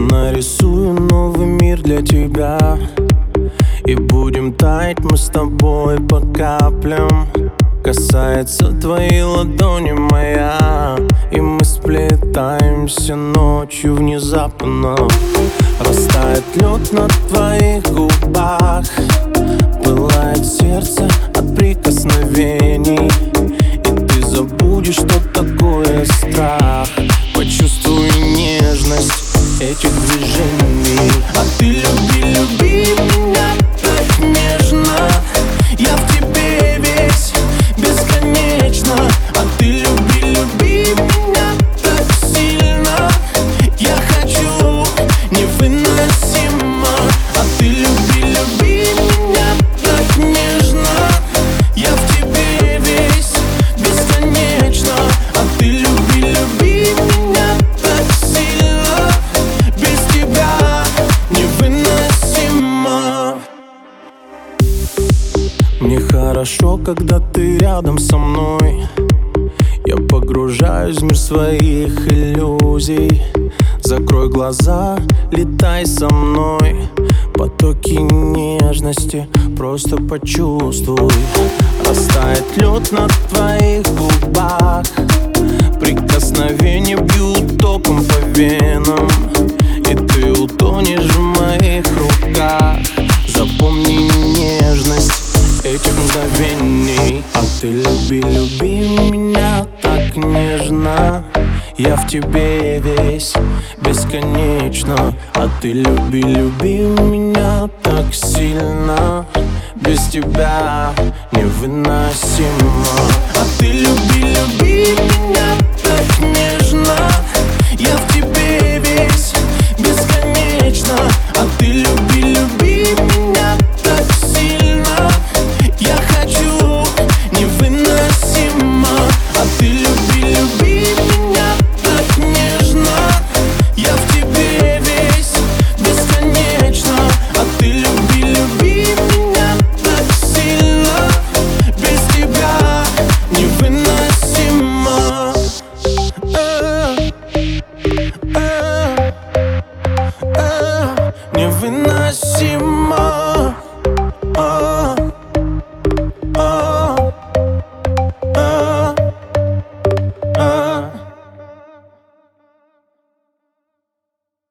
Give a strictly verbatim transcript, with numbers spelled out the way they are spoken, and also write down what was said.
нарисую новый мир для тебя, и будем таять мы с тобой по каплям. Касается твоей ладони моя, и мы сплетаемся ночью внезапно. Растает лед на твоих губах, пылает сердце от прикосновений, и ты забудешь, что такое страх. Почувствуй нежность этих движений. А ты люби, люби меня так нежно, я в тебе весь бесконечно. А ты люби, люби меня так сильно, я хочу невыносимо. А ты люби, люби меня так нежно, я в тебе весь бесконечно. А ты люби, люби меня так сильно, без тебя невыносимо. Мне хорошо, когда ты рядом со мной. Я погружаюсь в мир своих иллюзий. Закрой глаза, летай со мной. Потоки нежности просто почувствуй. Растает лед на твоих губах, прикосновения бьют током по венам, и ты утонешь в моих руках. Запомни нежность этих мгновений. А ты люби, люби меня так нежно, я в тебе весь бесконечно. А ты люби, люби меня так сильно, без тебя невыносимо. А ты люби, люби меня так нежно, я в